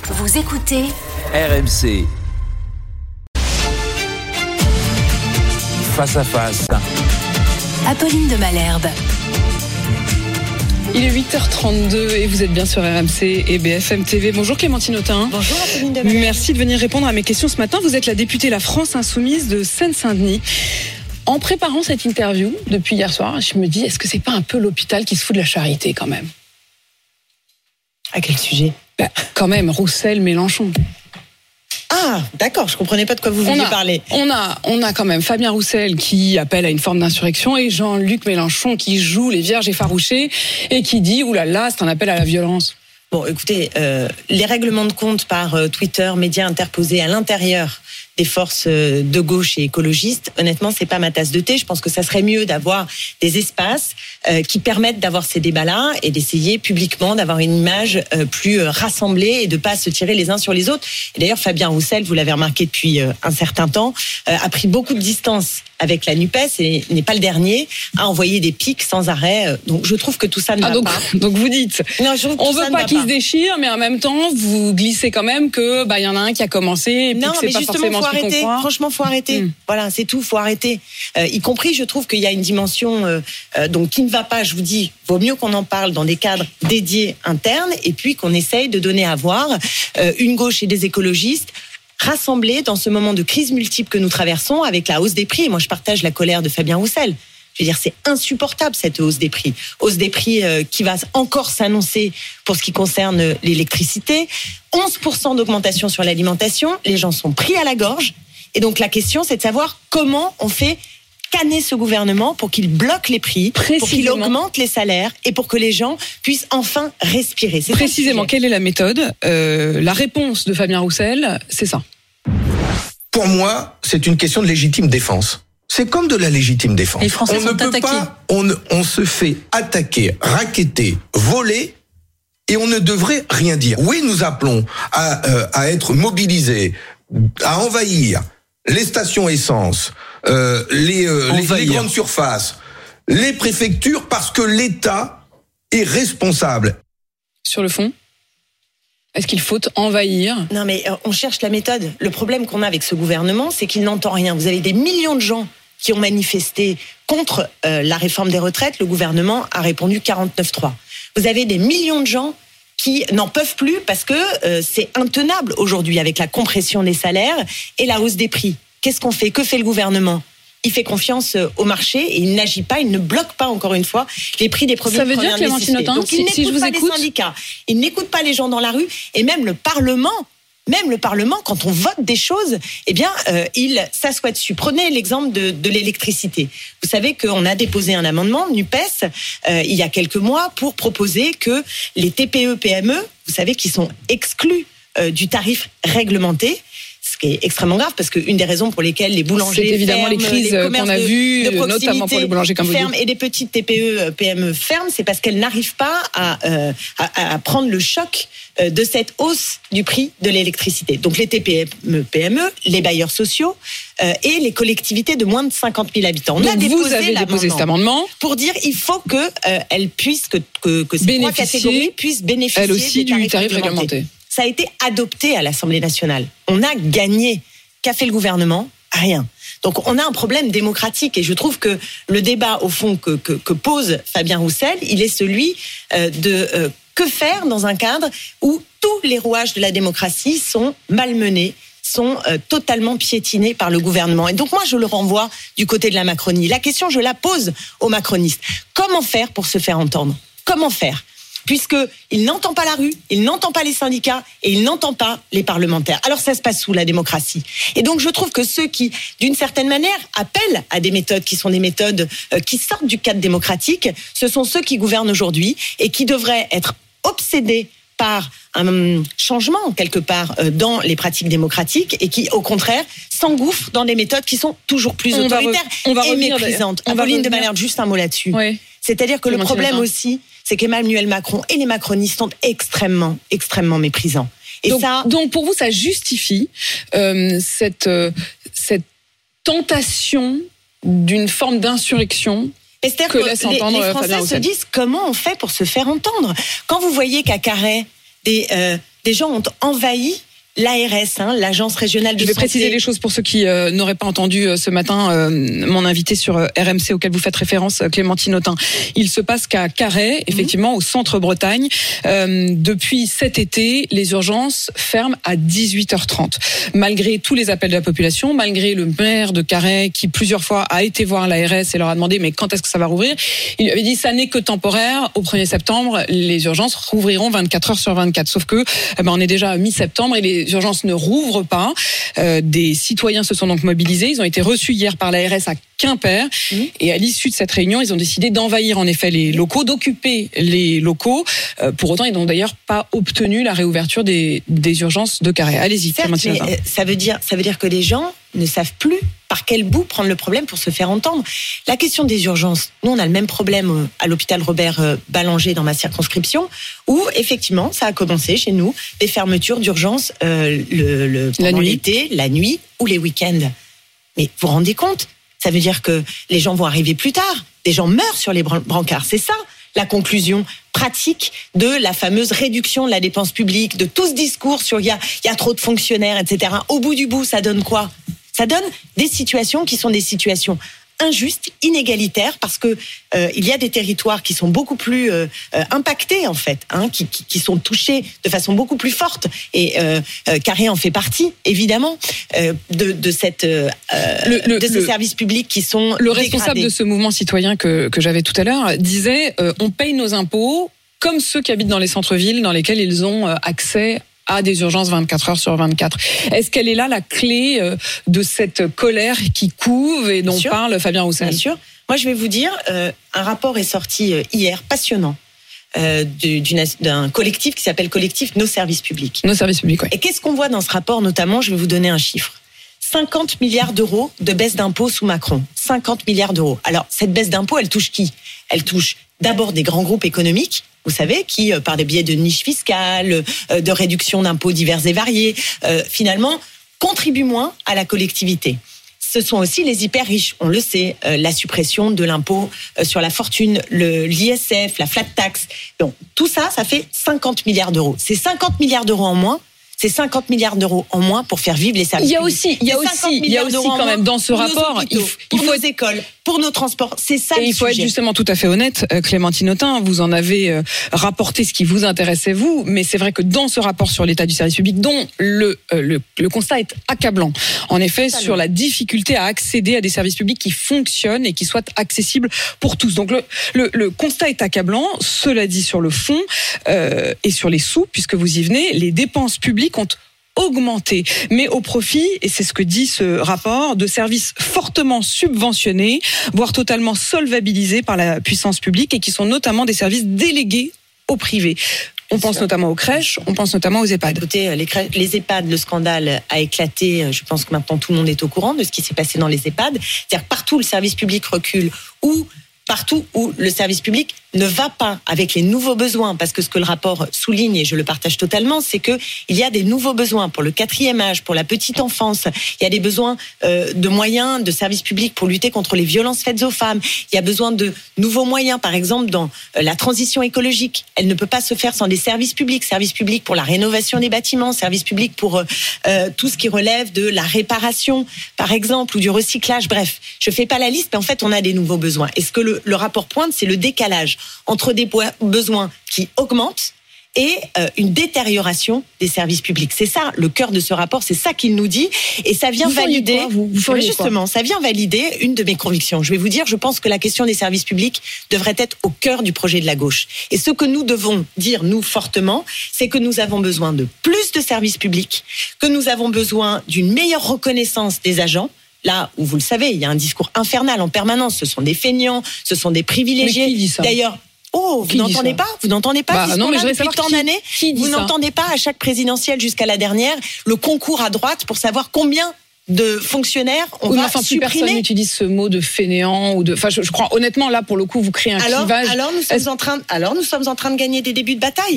Vous écoutez RMC. Face à face. Apolline de Malherbe. Il est 8h32 et vous êtes bien sur RMC et BFM TV. Bonjour Clémentine Autain. Bonjour Apolline de Malherbe. Merci de venir répondre à mes questions ce matin. Vous êtes la députée La France Insoumise de Seine-Saint-Denis. En préparant cette interview depuis hier soir, je me dis, est-ce que c'est pas un peu l'hôpital qui se fout de la charité quand même ? À quel sujet ? Quand même, Roussel, Mélenchon. Ah, d'accord, je comprenais pas de quoi vous vouliez parler. On a quand même Fabien Roussel qui appelle à une forme d'insurrection et Jean-Luc Mélenchon qui joue les vierges effarouchées et qui dit « oulala, c'est un appel à la violence ». Bon, écoutez, les règlements de compte par Twitter, médias interposés à l'intérieur des forces de gauche et écologistes, honnêtement, c'est pas ma tasse de thé. Je pense que ça serait mieux d'avoir des espaces qui permettent d'avoir ces débats-là et d'essayer publiquement d'avoir une image plus rassemblée et de pas se tirer les uns sur les autres. Et d'ailleurs, Fabien Roussel, vous l'avez remarqué depuis un certain temps, a pris beaucoup de distance avec la NUPES et n'est pas le dernier à envoyer des pics sans arrêt. Donc, je trouve que tout ça ne va pas. Donc, vous dites, non, on veut pas qu'ils se déchirent, mais en même temps, vous glissez quand même que, y en a un qui a commencé et puis que c'est pas forcément faut arrêter. Franchement, faut arrêter. Voilà, c'est tout, faut arrêter. Y compris, je trouve qu'il y a une dimension donc qui ne va pas. Je vous dis, vaut mieux qu'on en parle dans des cadres dédiés internes et puis qu'on essaye de donner à voir une gauche et des écologistes rassemblés dans ce moment de crise multiple que nous traversons avec la hausse des prix. Et moi, je partage la colère de Fabien Roussel. Je veux dire, c'est insupportable cette hausse des prix. Hausse des prix qui va encore s'annoncer pour ce qui concerne l'électricité. 11% d'augmentation sur l'alimentation. Les gens sont pris à la gorge. Et donc la question, c'est de savoir comment on fait canner ce gouvernement pour qu'il bloque les prix, pour qu'il augmente les salaires et pour que les gens puissent enfin respirer. C'est précisément, quelle est la méthode ? La réponse de Fabien Roussel, c'est ça. Pour moi, c'est une question de légitime défense. C'est comme de la légitime défense. Les Français sont attaqués. On se fait attaquer, racketter, voler, et on ne devrait rien dire. Oui, nous appelons à être mobilisés, à envahir les stations essence, les grandes surfaces, les préfectures, parce que l'État est responsable. Sur le fond ? Est-ce qu'il faut envahir ? Non, mais on cherche la méthode. Le problème qu'on a avec ce gouvernement, c'est qu'il n'entend rien. Vous avez des millions de gens qui ont manifesté contre la réforme des retraites. Le gouvernement a répondu 49-3. Vous avez des millions de gens qui n'en peuvent plus parce que c'est intenable aujourd'hui avec la compression des salaires et la hausse des prix. Qu'est-ce qu'on fait ? Que fait le gouvernement ? Il fait confiance au marché et il n'agit pas, il ne bloque pas, encore une fois, les prix des produits de première nécessité. Donc il n'écoute pas les syndicats, il n'écoute pas les gens dans la rue et même le Parlement, quand on vote des choses, il s'assoit dessus. Prenez l'exemple de l'électricité. Vous savez qu'on a déposé un amendement, NUPES, il y a quelques mois, pour proposer que les TPE-PME, vous savez, qui sont exclus du tarif réglementé, ce qui est extrêmement grave, parce qu'une des raisons pour lesquelles les boulangers c'est évidemment ferment, les crises qu'on a vues, notamment pour les boulangers comme vous dites. Et les petites TPE, PME ferment, c'est parce qu'elles n'arrivent pas à prendre le choc de cette hausse du prix de l'électricité. Donc les TPE, PME, les bailleurs sociaux et les collectivités de moins de 50 000 habitants. Donc vous avez déposé cet amendement pour dire il faut que elles puissent que ces trois catégories puissent bénéficier elles aussi du tarif réglementé. Ça a été adopté à l'Assemblée nationale. On a gagné. Qu'a fait le gouvernement ? Rien. Donc on a un problème démocratique et je trouve que le débat au fond que pose Fabien Roussel, il est celui de que faire dans un cadre où tous les rouages de la démocratie sont malmenés, sont totalement piétinés par le gouvernement. Et donc moi je le renvoie du côté de la Macronie. La question je la pose aux macronistes. Comment faire pour se faire entendre ? Comment faire ? Puisqu'il n'entend pas la rue, il n'entend pas les syndicats et il n'entend pas les parlementaires. Alors ça se passe sous la démocratie. Et donc je trouve que ceux qui, d'une certaine manière, appellent à des méthodes qui sont des méthodes qui sortent du cadre démocratique, ce sont ceux qui gouvernent aujourd'hui et qui devraient être obsédés par un changement, quelque part, dans les pratiques démocratiques et qui, au contraire, s'engouffrent dans des méthodes qui sont toujours plus autoritaires et méprisantes. Apolline de Malherbe, juste un mot là-dessus. Oui. C'est-à-dire que le problème aussi, c'est qu'Emmanuel Macron et les macronistes sont extrêmement, extrêmement méprisants. Et donc pour vous, ça justifie cette tentation d'une forme d'insurrection que laisse entendre les Français se disent comment on fait pour se faire entendre. Quand vous voyez qu'à Carhaix, des des gens ont envahi l'ARS, l'Agence régionale de santé. Je vais préciser les choses pour ceux qui n'auraient pas entendu ce matin mon invité sur RMC auquel vous faites référence, Clémentine Autain. Il se passe qu'à Carhaix, effectivement, au centre-Bretagne, depuis cet été, les urgences ferment à 18h30. Malgré tous les appels de la population, malgré le maire de Carhaix qui plusieurs fois a été voir l'ARS et leur a demandé mais quand est-ce que ça va rouvrir, il lui avait dit ça n'est que temporaire. Au 1er septembre, les urgences rouvriront 24 heures sur 24. Sauf que on est déjà à mi-septembre et les urgences ne rouvrent pas. Des citoyens se sont donc mobilisés. Ils ont été reçus hier par l'ARS à Quimper. Et à l'issue de cette réunion, ils ont décidé d'envahir en effet les locaux, d'occuper les locaux. Pour autant, ils n'ont d'ailleurs pas obtenu la réouverture des urgences de Carhaix. Allez-y, Clémentine. Ça veut dire que les gens ne savent plus par quel bout prendre le problème pour se faire entendre. La question des urgences, nous on a le même problème à l'hôpital Robert Ballanger dans ma circonscription, où effectivement ça a commencé chez nous, des fermetures d'urgences pendant l'été, la nuit ou les week-ends. Mais vous vous rendez compte ? Ça veut dire que les gens vont arriver plus tard, des gens meurent sur les brancards, c'est ça la conclusion pratique de la fameuse réduction de la dépense publique, de tout ce discours sur il y a trop de fonctionnaires, etc. Au bout du bout, ça donne quoi ? Ça donne des situations qui sont des situations injustes, inégalitaires, parce que il y a des territoires qui sont beaucoup plus impactés en fait, qui sont touchés de façon beaucoup plus forte. Et Carhaix en fait partie, évidemment, de ces services publics qui sont le responsable de ce mouvement citoyen que j'avais tout à l'heure disait on paye nos impôts comme ceux qui habitent dans les centres-villes dans lesquels ils ont accès à des urgences 24 heures sur 24. Est-ce qu'elle est là la clé de cette colère qui couve et dont parle Fabien Roussel ? Bien sûr. Moi, je vais vous dire, un rapport est sorti hier, passionnant, d'un collectif qui s'appelle Collectif Nos Services Publics. Nos Services Publics, oui. Et qu'est-ce qu'on voit dans ce rapport, notamment ? Je vais vous donner un chiffre. 50 milliards d'euros de baisse d'impôts sous Macron. 50 milliards d'euros. Alors, cette baisse d'impôts, elle touche qui ? Elle touche d'abord des grands groupes économiques, vous savez, qui, par des biais de niches fiscales, de réduction d'impôts divers et variés, finalement, contribuent moins à la collectivité. Ce sont aussi les hyper riches, on le sait, la suppression de l'impôt sur la fortune, l'ISF, la flat tax. Donc, tout ça, ça fait 50 milliards d'euros. C'est 50 milliards d'euros en moins. C'est 50 milliards d'euros en moins pour faire vivre les services publics. Il y a aussi quand même dans ce rapport, il faut nos écoles, pour nos transports, c'est ça le sujet. Il faut être justement tout à fait honnête, Clémentine Autain, vous en avez rapporté ce qui vous intéressait vous, mais c'est vrai que dans ce rapport sur l'état du service public, dont le constat est accablant, en effet, sur la difficulté à accéder à des services publics qui fonctionnent et qui soient accessibles pour tous. Donc le constat est accablant, cela dit sur le fond et sur les sous, puisque vous y venez, les dépenses publiques ont augmenté, mais au profit, et c'est ce que dit ce rapport, de services fortement subventionnés, voire totalement solvabilisés par la puissance publique et qui sont notamment des services délégués au privé. On pense notamment aux crèches, on pense notamment aux EHPAD. Écoutez, les EHPAD, le scandale a éclaté. Je pense que maintenant tout le monde est au courant de ce qui s'est passé dans les EHPAD. C'est-à-dire partout le service public recule ou partout où le service public ne va pas avec les nouveaux besoins, parce que ce que le rapport souligne, et je le partage totalement, c'est que il y a des nouveaux besoins pour le 4e âge, pour la petite enfance. Il y a des besoins de moyens de services publics pour lutter contre les violences faites aux femmes. Il y a besoin de nouveaux moyens, par exemple, dans la transition écologique. Elle ne peut pas se faire sans des services publics pour la rénovation des bâtiments, services publics pour tout ce qui relève de la réparation, par exemple, ou du recyclage. Bref, je fais pas la liste, mais en fait, on a des nouveaux besoins. Et ce que le rapport pointe, c'est le décalage entre des besoins qui augmentent et une détérioration des services publics. C'est ça le cœur de ce rapport, c'est ça qu'il nous dit, et ça vient valider. Justement, ça vient valider une de mes convictions. Je vais vous dire, je pense que la question des services publics devrait être au cœur du projet de la gauche. Et ce que nous devons dire, nous, fortement, c'est que nous avons besoin de plus de services publics, que nous avons besoin d'une meilleure reconnaissance des agents. Là où, vous le savez, il y a un discours infernal en permanence. Ce sont des feignants, ce sont des privilégiés. Mais qui dit ça ? D'ailleurs, vous n'entendez pas ? Vous n'entendez pas non, mais je depuis tant d'années ? Vous n'entendez pas à chaque présidentielle jusqu'à la dernière le concours à droite pour savoir combien de fonctionnaires on va supprimer. Plus personne n'utilise ce mot de fainéant ou de. Enfin, je crois honnêtement là pour le coup vous créez un clivage. Alors nous sommes en train de gagner des débuts de bataille.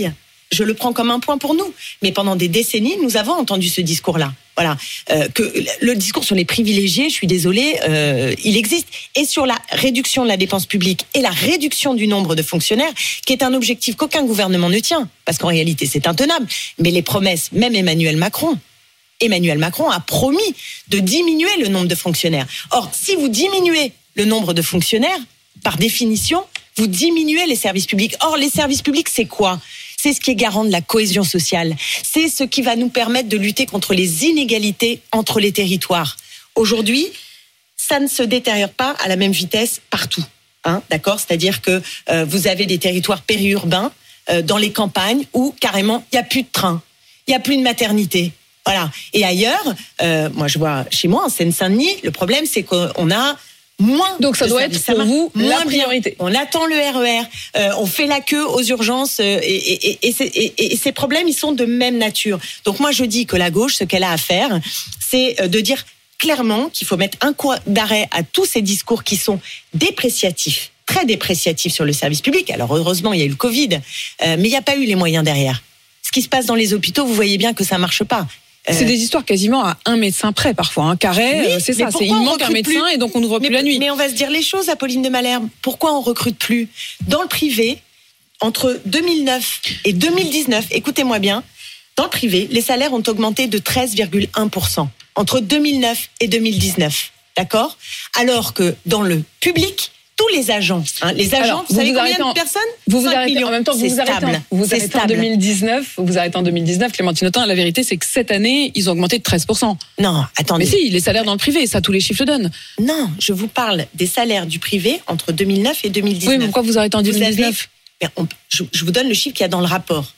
je le prends comme un point pour nous. Mais pendant des décennies, nous avons entendu ce discours-là. Voilà, que le discours sur les privilégiés, je suis désolée, il existe. Et sur la réduction de la dépense publique et la réduction du nombre de fonctionnaires, qui est un objectif qu'aucun gouvernement ne tient, parce qu'en réalité, c'est intenable. Mais les promesses, même Emmanuel Macron a promis de diminuer le nombre de fonctionnaires. Or, si vous diminuez le nombre de fonctionnaires, par définition, vous diminuez les services publics. Or, les services publics, c'est quoi ? C'est ce qui est garant de la cohésion sociale. C'est ce qui va nous permettre de lutter contre les inégalités entre les territoires. Aujourd'hui, ça ne se détériore pas à la même vitesse partout. D'accord ? C'est-à-dire que vous avez des territoires périurbains dans les campagnes où carrément il n'y a plus de train, il n'y a plus de maternité. Voilà. Et ailleurs, moi je vois chez moi en Seine-Saint-Denis, le problème c'est qu'on a moins. Donc ça doit être pour vous la priorité. On attend le RER, on fait la queue aux urgences et ces problèmes ils sont de même nature. Donc moi je dis que la gauche, ce qu'elle a à faire, c'est de dire clairement qu'il faut mettre un coup d'arrêt à tous ces discours qui sont dépréciatifs, très dépréciatifs sur le service public. Alors heureusement il y a eu le Covid, mais il n'y a pas eu les moyens derrière. Ce qui se passe dans les hôpitaux, vous voyez bien que ça marche pas. C'est des histoires quasiment à un médecin près parfois. Carré, oui, c'est ça. Il manque un médecin et donc on n'ouvre plus la nuit. Mais on va se dire les choses, Apolline de Malherbe. Pourquoi on recrute plus ? Dans le privé, entre 2009 et 2019, écoutez-moi bien, dans le privé, les salaires ont augmenté de 13,1% entre 2009 et 2019. D'accord ? Alors que dans le public, tous les agents, vous savez combien de personnes ? Vous arrêtez en même temps, vous arrêtez en 2019. Vous arrêtez en 2019, Clémentine Autain. La vérité, c'est que cette année, ils ont augmenté de 13%. Non, attendez. Mais si, les salaires dans le privé, ça, tous les chiffres le donnent. Non, je vous parle des salaires du privé entre 2009 et 2019. Oui, mais pourquoi vous arrêtez en 2019 ? Je vous donne le chiffre qu'il y a dans le rapport.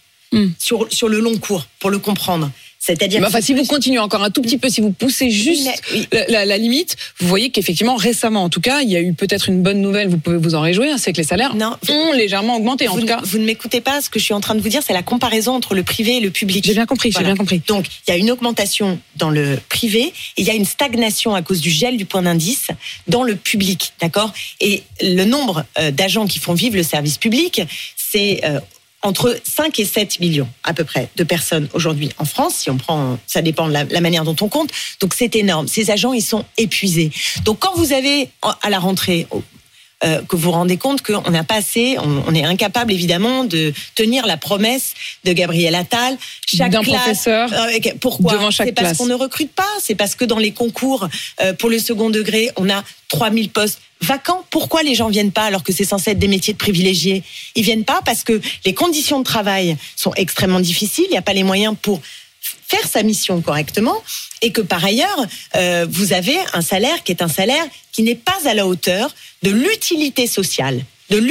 Sur le long cours, pour le comprendre. C'est-à-dire si vous continuez encore un tout petit peu, si vous poussez juste la limite, vous voyez qu'effectivement, récemment, en tout cas, il y a eu peut-être une bonne nouvelle, vous pouvez vous en réjouir, c'est que les salaires ont légèrement augmenté, en tout cas. Vous ne m'écoutez pas, ce que je suis en train de vous dire, c'est la comparaison entre le privé et le public. J'ai bien compris. Donc, il y a une augmentation dans le privé, et il y a une stagnation à cause du gel du point d'indice dans le public, d'accord ? Et le nombre d'agents qui font vivre le service public, c'est entre 5 et 7 millions à peu près de personnes aujourd'hui en France, si on prend, ça dépend de la manière dont on compte, donc c'est énorme. Ces agents, ils sont épuisés. Donc quand vous avez à la rentrée que vous vous rendez compte qu'on n'a pas assez, on est incapable évidemment de tenir la promesse de Gabriel Attal. D'un professeur pourquoi ? devant chaque classe. C'est parce qu'on ne recrute pas, c'est parce que dans les concours pour le second degré, on a 3000 postes vacants. Pourquoi les gens viennent pas alors que c'est censé être des métiers de privilégiés ? Ils viennent pas parce que les conditions de travail sont extrêmement difficiles, il n'y a pas les moyens pour faire sa mission correctement et que par ailleurs, vous avez un salaire qui est un salaire qui n'est pas à la hauteur de l'utilité sociale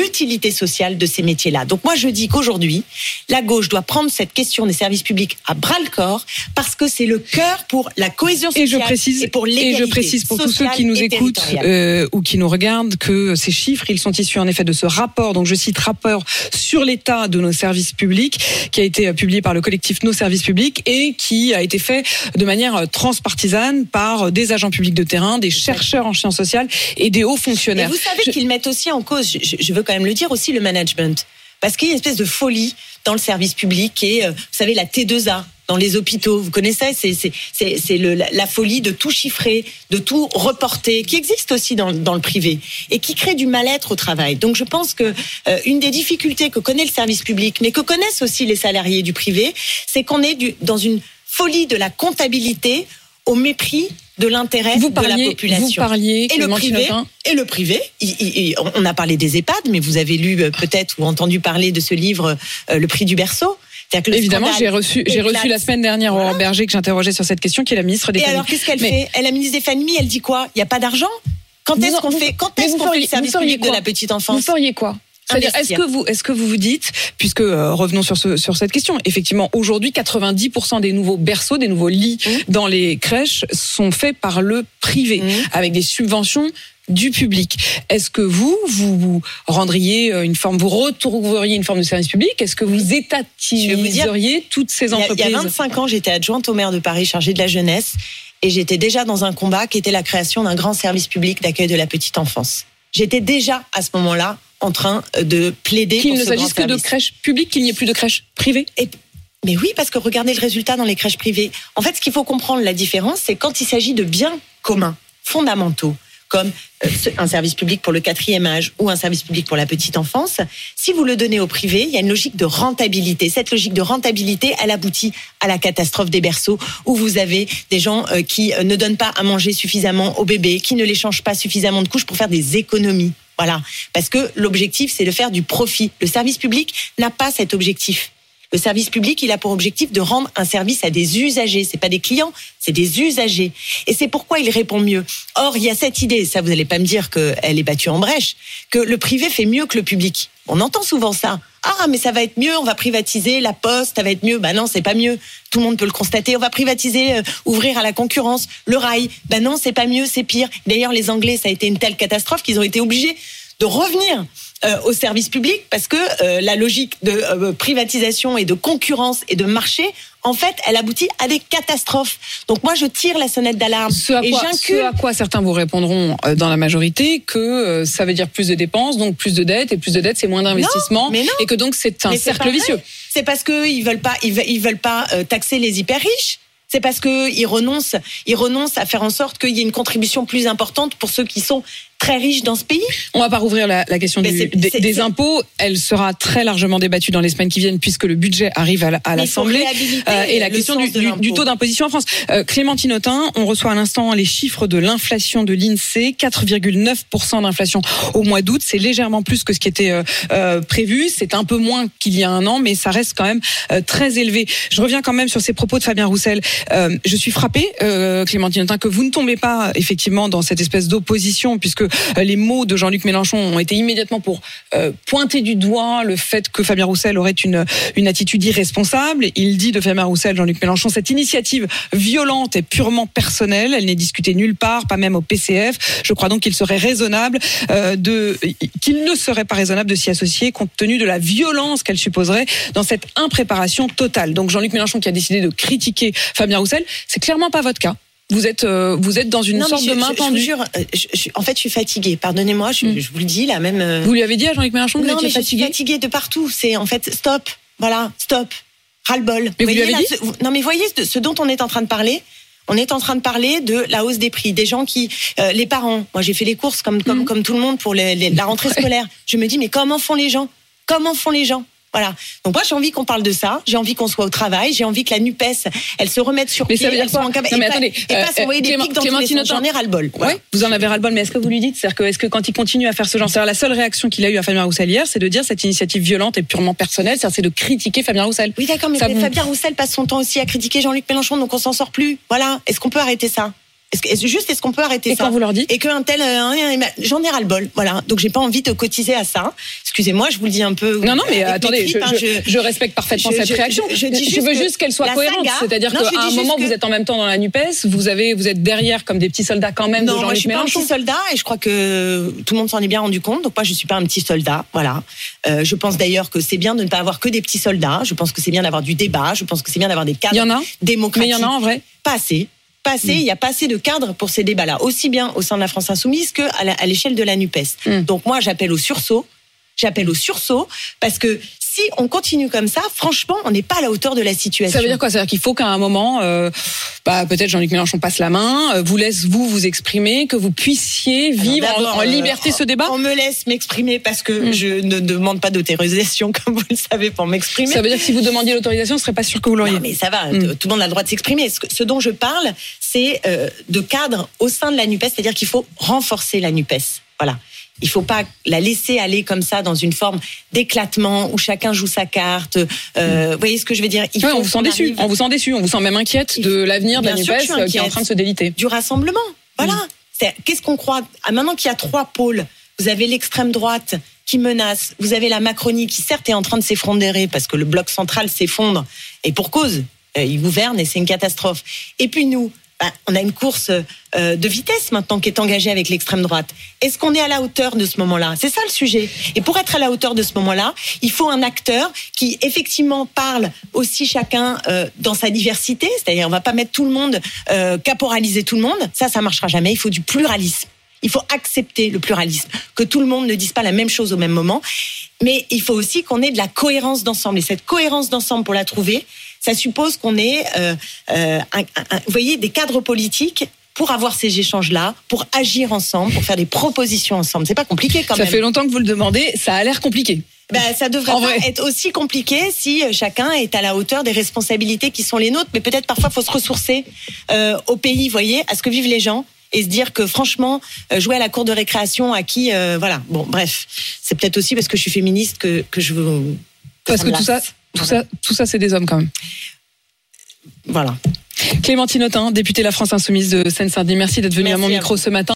de ces métiers-là. Donc moi, je dis qu'aujourd'hui, la gauche doit prendre cette question des services publics à bras-le-corps parce que c'est le cœur pour la cohésion sociale et pour l'égalité. Et je précise pour tous ceux qui nous écoutent ou qui nous regardent que ces chiffres, ils sont issus en effet de ce rapport, donc je cite rapport sur l'état de nos services publics, qui a été publié par le collectif Nos Services Publics et qui a été fait de manière transpartisane par des agents publics de terrain, des chercheurs en sciences sociales et des hauts fonctionnaires. Et vous savez qu'ils mettent aussi en cause, je veux quand même le dire aussi, le management. Parce qu'il y a une espèce de folie dans le service public et, vous savez, la T2A dans les hôpitaux. Vous connaissez, c'est la folie de tout chiffrer, de tout reporter, qui existe aussi dans le privé et qui crée du mal-être au travail. Donc je pense que une des difficultés que connaît le service public, mais que connaissent aussi les salariés du privé, c'est qu'on est dans une folie de la comptabilité au mépris de l'intérêt de la population. Vous parliez, et le privé, on a parlé des EHPAD, mais vous avez lu peut-être ou entendu parler de ce livre Le prix du berceau. Évidemment, j'ai reçu la semaine dernière Aurore Berger que j'interrogeais sur cette question, qui est la ministre des Familles. Et alors, qu'est-ce qu'elle fait ? Elle est la ministre des Familles, elle dit quoi ? Il n'y a pas d'argent ? Quand est-ce qu'on fait le service public de la petite enfance ? Vous feriez quoi ? C'est-à-dire, est-ce que vous vous dites, puisque revenons sur cette question, effectivement, aujourd'hui, 90% des nouveaux berceaux, des nouveaux lits dans les crèches sont faits par le privé, avec des subventions du public. Est-ce que vous rendriez vous retrouveriez une forme de service public ? Est-ce que vous étatiseriez toutes ces entreprises ? Il y a 25 ans, j'étais adjointe au maire de Paris, chargée de la jeunesse, et j'étais déjà dans un combat qui était la création d'un grand service public d'accueil de la petite enfance. J'étais déjà, à ce moment-là, en train de plaider Qu'il pour ne ce s'agisse grand que de service. crèches publiques, qu'il n'y ait plus de crèches privées. Mais oui, parce que regardez le résultat dans les crèches privées. En fait, ce qu'il faut comprendre, la différence, c'est quand il s'agit de biens communs, fondamentaux, comme un service public pour le 4e âge ou un service public pour la petite enfance, si vous le donnez au privé, il y a une logique de rentabilité. Cette logique de rentabilité, elle aboutit à la catastrophe des berceaux, où vous avez des gens qui ne donnent pas à manger suffisamment aux bébés, qui ne les changent pas suffisamment de couches pour faire des économies. Voilà, parce que l'objectif, c'est de faire du profit. Le service public n'a pas cet objectif. Le service public, il a pour objectif de rendre un service à des usagers. C'est pas des clients, c'est des usagers. Et c'est pourquoi il répond mieux. Or, il y a cette idée, ça vous n'allez pas me dire qu'elle est battue en brèche, que le privé fait mieux que le public. On entend souvent ça. Ah, mais ça va être mieux, on va privatiser la poste, ça va être mieux. Ben non, c'est pas mieux. Tout le monde peut le constater. On va privatiser, ouvrir à la concurrence, le rail. Ben non, c'est pas mieux, c'est pire. D'ailleurs, les Anglais, ça a été une telle catastrophe qu'ils ont été obligés de revenir au service public parce que la logique de privatisation et de concurrence et de marché, en fait, elle aboutit à des catastrophes. Donc moi, je tire la sonnette d'alarme. Ce à quoi certains vous répondront dans la majorité que ça veut dire plus de dépenses, donc plus de dettes, et plus de dettes, c'est moins d'investissement, et que donc c'est un cercle vicieux. C'est parce qu'ils veulent pas taxer les hyper riches. C'est parce qu'ils renoncent à faire en sorte qu'il y ait une contribution plus importante pour ceux qui sont très riches dans ce pays. On va pas rouvrir la question des impôts. Elle sera très largement débattue dans les semaines qui viennent puisque le budget arrive à l'Assemblée. Et la question du taux d'imposition en France. Clémentine Autain, on reçoit à l'instant les chiffres de l'inflation de l'INSEE. 4,9% d'inflation au mois d'août. C'est légèrement plus que ce qui était prévu. C'est un peu moins qu'il y a un an, mais ça reste quand même très élevé. Je reviens quand même sur ces propos de Fabien Roussel. Je suis frappée, Clémentine Autain, que vous ne tombez pas effectivement dans cette espèce d'opposition puisque les mots de Jean-Luc Mélenchon ont été immédiatement pour pointer du doigt le fait que Fabien Roussel aurait une attitude irresponsable. Il dit de Fabien Roussel, Jean-Luc Mélenchon, cette initiative violente est purement personnelle. Elle n'est discutée nulle part, pas même au PCF. Je crois donc qu'il ne serait pas raisonnable de s'y associer compte tenu de la violence qu'elle supposerait dans cette impréparation totale. Donc Jean-Luc Mélenchon qui a décidé de critiquer Fabien Roussel, c'est clairement pas votre cas. Vous êtes dans une sorte de main tendue. Je vous jure, en fait, je suis fatiguée. Pardonnez-moi, je vous le dis là même. Vous lui avez dit à Jean-Luc Mélenchon que vous étiez fatiguée ? Je suis fatiguée de partout. C'est en fait stop. Voilà, stop. Ras-le-bol. Mais vous lui avez dit ? Non, mais voyez ce dont on est en train de parler. On est en train de parler de la hausse des prix, des gens qui, les parents. Moi, j'ai fait les courses comme tout le monde pour la rentrée scolaire. Je me dis mais comment font les gens ? Voilà. Donc moi j'ai envie qu'on parle de ça, j'ai envie qu'on soit au travail, j'ai envie que la NUPES elle se remette sur pied, mais ça veut dire quoi ? et pas s'envoyer des pics dans tous les sens. J'en ai ras-le-bol. Voilà. Ouais, vous en avez ras-le-bol, mais est-ce que vous lui dites, est-ce que quand il continue à faire ce genre, c'est-à-dire la seule réaction qu'il a eu à Fabien Roussel hier, c'est de dire cette initiative violente est purement personnelle, c'est de critiquer Fabien Roussel. Oui d'accord, mais Fabien Roussel passe son temps aussi à critiquer Jean-Luc Mélenchon, donc on s'en sort plus. Voilà. Est-ce qu'on peut arrêter ça ? Est-ce qu'on peut arrêter ça ? Et quand vous leur dites ? Et qu'un tel, j'en ai ras-le-bol. Voilà. Donc j'ai pas envie de cotiser à ça. Excusez-moi, je vous le dis un peu. Non, mais attendez, je respecte parfaitement cette réaction. Je veux juste qu'elle soit cohérente. C'est-à-dire qu'à un moment, vous êtes en même temps dans la NUPES, vous êtes derrière comme des petits soldats quand même de Jean-Luc Mélenchon. Non, moi je suis pas un petit soldat et je crois que tout le monde s'en est bien rendu compte. Donc moi je suis pas un petit soldat. Voilà. Je pense d'ailleurs que c'est bien de ne pas avoir que des petits soldats. Je pense que c'est bien d'avoir du débat. Je pense que c'est bien d'avoir des cadres démocratiques. Mais il y en a en vrai ? Pas assez. Il n'y a pas assez de cadres pour ces débats-là, aussi bien au sein de la France Insoumise qu'à l'échelle de la NUPES. Donc moi, j'appelle au sursaut parce que si on continue comme ça, franchement, on n'est pas à la hauteur de la situation. Ça veut dire quoi ? Ça veut dire qu'il faut qu'à un moment, peut-être Jean-Luc Mélenchon passe la main, vous laisse vous exprimer, que vous puissiez vivre en liberté ce débat ? On me laisse m'exprimer parce que je ne demande pas d'autorisation, comme vous le savez, pour m'exprimer. Ça veut dire que si vous demandiez l'autorisation, ce ne serait pas sûr que vous l'auriez. Non, mais ça va, tout le monde a le droit de s'exprimer. Ce dont je parle, c'est de cadre au sein de la NUPES, c'est-à-dire qu'il faut renforcer la NUPES. Voilà. Il ne faut pas la laisser aller comme ça dans une forme d'éclatement où chacun joue sa carte. Vous voyez ce que je veux dire ? On vous sent déçu. On vous sent même inquiète de l'avenir de la NUPES qui est en train de se déliter. Du rassemblement. Voilà. Qu'est-ce qu'on croit ? Maintenant qu'il y a 3 pôles, vous avez l'extrême droite qui menace, vous avez la Macronie qui certes est en train de s'effondrer parce que le bloc central s'effondre et pour cause. Il gouverne et c'est une catastrophe. Et puis nous, on a une course de vitesse maintenant qui est engagée avec l'extrême droite. Est-ce qu'on est à la hauteur de ce moment-là ? C'est ça le sujet. Et pour être à la hauteur de ce moment-là, il faut un acteur qui effectivement parle aussi chacun dans sa diversité. C'est-à-dire on va pas mettre tout le monde, caporaliser tout le monde. Ça marchera jamais. Il faut du pluralisme. Il faut accepter le pluralisme, que tout le monde ne dise pas la même chose au même moment. Mais il faut aussi qu'on ait de la cohérence d'ensemble. Et cette cohérence d'ensemble, pour la trouver, ça suppose qu'on ait, vous voyez, des cadres politiques pour avoir ces échanges-là, pour agir ensemble, pour faire des propositions ensemble. C'est pas compliqué quand même. Ça fait longtemps que vous le demandez, ça a l'air compliqué. Ça devrait pas être aussi compliqué si chacun est à la hauteur des responsabilités qui sont les nôtres. Mais peut-être parfois, il faut se ressourcer au pays, vous voyez, à ce que vivent les gens. Et se dire que franchement, jouer à la cour de récréation à qui, voilà. Bon, bref, c'est peut-être aussi parce que je suis féministe que je veux. Parce que tout ça, c'est des hommes quand même. Voilà. Clémentine Autain, députée La France Insoumise de Seine-Saint-Denis, merci d'être venue à mon micro ce matin.